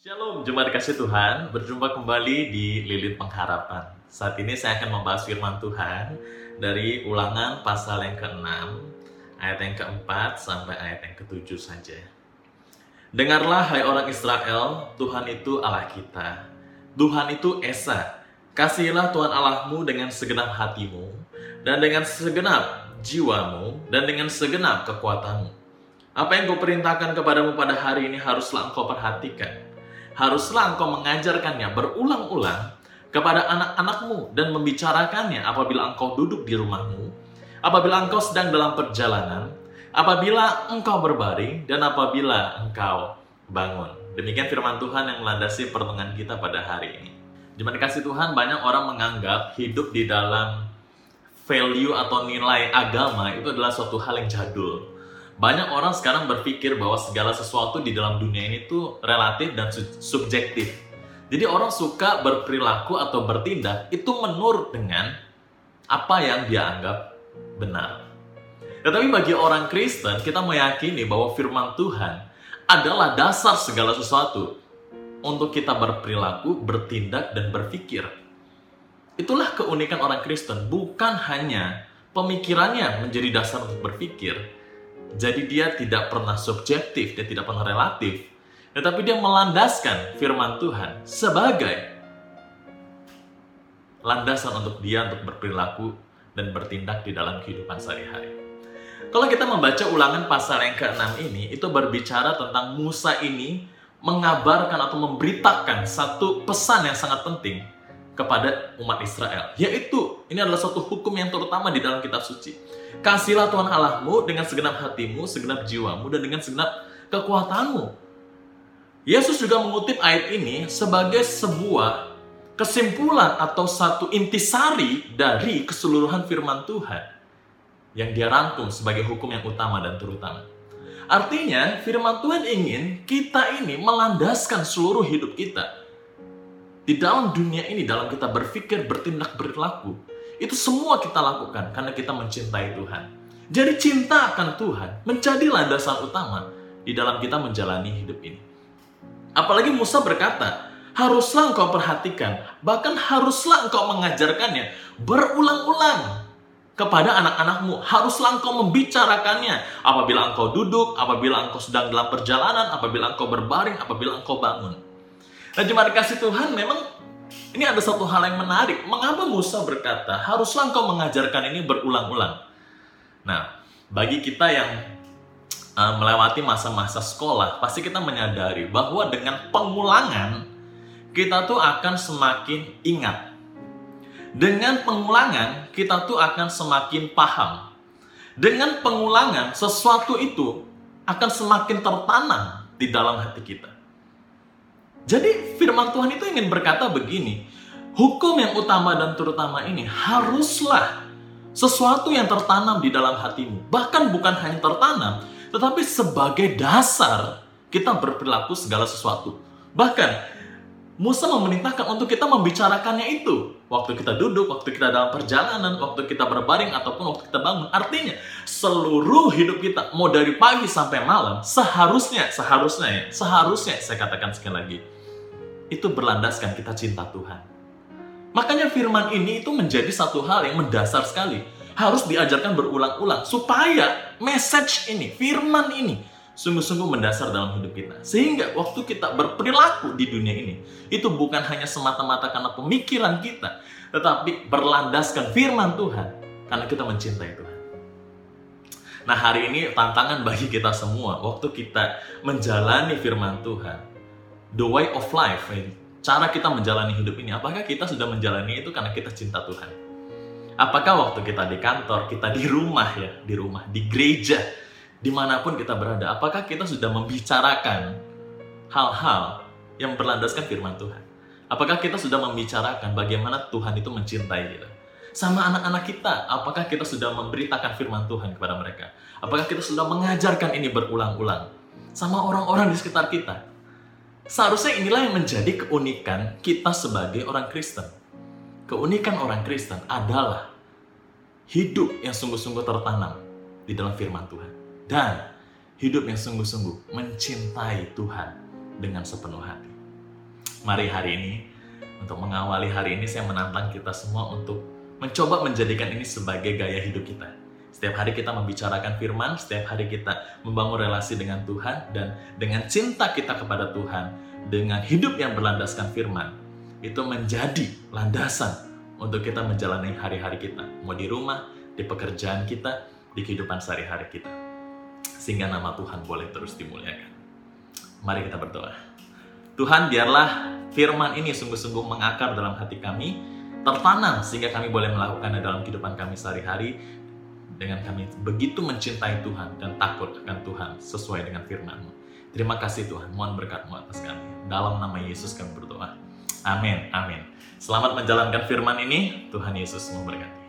Shalom, jemaat kasih Tuhan. Berjumpa kembali di Lilit Pengharapan. Saat ini saya akan membahas firman Tuhan dari Ulangan pasal yang ke-6, ayat yang ke-4 sampai ayat yang ke-7 saja. Dengarlah hai orang Israel, Tuhan itu Allah kita. Tuhan itu Esa. Kasihilah Tuhan Allahmu dengan segenap hatimu, dan dengan segenap jiwamu, dan dengan segenap kekuatanmu. Apa yang kuperintahkan kepadamu pada hari ini haruslah engkau perhatikan. Haruslah engkau mengajarkannya berulang-ulang kepada anak-anakmu dan membicarakannya apabila engkau duduk di rumahmu, apabila engkau sedang dalam perjalanan, apabila engkau berbaring, dan apabila engkau bangun. Demikian firman Tuhan yang melandasi pertemuan kita pada hari ini. Jemaat kasih Tuhan, banyak orang menganggap hidup di dalam value atau nilai agama itu adalah suatu hal yang jadul. Banyak orang sekarang berpikir bahwa segala sesuatu di dalam dunia ini tuh relatif dan subjektif. Jadi orang suka berperilaku atau bertindak itu menurut dengan apa yang dia anggap benar. Tetapi bagi orang Kristen, kita meyakini bahwa firman Tuhan adalah dasar segala sesuatu untuk kita berperilaku, bertindak, dan berpikir. Itulah keunikan orang Kristen, bukan hanya pemikirannya menjadi dasar untuk berpikir. Jadi dia tidak pernah subjektif, dia tidak pernah relatif. Tetapi dia melandaskan firman Tuhan sebagai landasan untuk dia untuk berperilaku dan bertindak di dalam kehidupan sehari-hari. Kalau kita membaca Ulangan pasal yang ke-6 ini, itu berbicara tentang Musa ini mengabarkan atau memberitakan satu pesan yang sangat penting kepada umat Israel. Yaitu, ini adalah suatu hukum yang terutama di dalam kitab suci. Kasihilah Tuhan Allahmu dengan segenap hatimu, segenap jiwamu, dan dengan segenap kekuatanmu. Yesus juga mengutip ayat ini sebagai sebuah kesimpulan atau satu intisari dari keseluruhan firman Tuhan yang dia rangkum sebagai hukum yang utama dan terutama. Artinya, firman Tuhan ingin kita ini melandaskan seluruh hidup kita di dalam dunia ini, dalam kita berpikir, bertindak, berlaku. Itu semua kita lakukan karena kita mencintai Tuhan. Jadi cinta akan Tuhan menjadi landasan utama di dalam kita menjalani hidup ini. Apalagi Musa berkata, haruslah engkau perhatikan, bahkan haruslah engkau mengajarkannya berulang-ulang kepada anak-anakmu. Haruslah engkau membicarakannya apabila engkau duduk, apabila engkau sedang dalam perjalanan, apabila engkau berbaring, apabila engkau bangun. Nah, jemaat kasih Tuhan, memang ini ada satu hal yang menarik. Mengapa Musa berkata, haruslah engkau mengajarkan ini berulang-ulang? Nah, bagi kita yang melewati masa-masa sekolah, pasti kita menyadari bahwa dengan pengulangan, kita tuh akan semakin ingat. Dengan pengulangan, kita tuh akan semakin paham. Dengan pengulangan, sesuatu itu akan semakin tertanam di dalam hati kita. Jadi firman Tuhan itu ingin berkata begini, hukum yang utama dan terutama ini haruslah sesuatu yang tertanam di dalam hatimu. Bahkan bukan hanya tertanam, tetapi sebagai dasar kita berperilaku segala sesuatu. Bahkan Musa memerintahkan untuk kita membicarakannya itu. Waktu kita duduk, waktu kita dalam perjalanan, waktu kita berbaring, ataupun waktu kita bangun. Artinya, seluruh hidup kita, mau dari pagi sampai malam, seharusnya, saya katakan sekali lagi, itu berlandaskan kita cinta Tuhan. Makanya firman ini itu menjadi satu hal yang mendasar sekali. Harus diajarkan berulang-ulang, supaya message ini, firman ini, sungguh-sungguh mendasar dalam hidup kita. Sehingga waktu kita berperilaku di dunia ini, itu bukan hanya semata-mata karena pemikiran kita, tetapi berlandaskan firman Tuhan, karena kita mencintai Tuhan. Nah, hari ini tantangan bagi kita semua, waktu kita menjalani firman Tuhan, the way of life, cara kita menjalani hidup ini, apakah kita sudah menjalani itu karena kita cinta Tuhan? Apakah waktu kita di kantor, kita di rumah, di gereja, dimanapun kita berada, apakah kita sudah membicarakan hal-hal yang berlandaskan firman Tuhan? Apakah kita sudah membicarakan bagaimana Tuhan itu mencintai kita? Sama anak-anak kita, apakah kita sudah memberitakan firman Tuhan kepada mereka? Apakah kita sudah mengajarkan ini berulang-ulang? Sama orang-orang di sekitar kita. Seharusnya inilah yang menjadi keunikan kita sebagai orang Kristen. Keunikan orang Kristen adalah hidup yang sungguh-sungguh tertanam di dalam firman Tuhan. Dan hidup yang sungguh-sungguh mencintai Tuhan dengan sepenuh hati. Mari hari ini, untuk mengawali hari ini, saya menantang kita semua untuk mencoba menjadikan ini sebagai gaya hidup kita. Setiap hari kita membicarakan firman, setiap hari kita membangun relasi dengan Tuhan, dan dengan cinta kita kepada Tuhan, dengan hidup yang berlandaskan firman, itu menjadi landasan untuk kita menjalani hari-hari kita. Mau di rumah, di pekerjaan kita, di kehidupan sehari-hari kita. Sehingga nama Tuhan boleh terus dimuliakan. Mari kita berdoa. Tuhan, biarlah firman ini sungguh-sungguh mengakar dalam hati kami, tertanam sehingga kami boleh melakukannya dalam kehidupan kami sehari-hari, dengan kami begitu mencintai Tuhan dan takut akan Tuhan sesuai dengan firman-Mu. Terima kasih Tuhan, mohon berkat-Mu atas kami. Dalam nama Yesus kami berdoa. Amin, amin. Selamat menjalankan firman ini, Tuhan Yesus memberkati.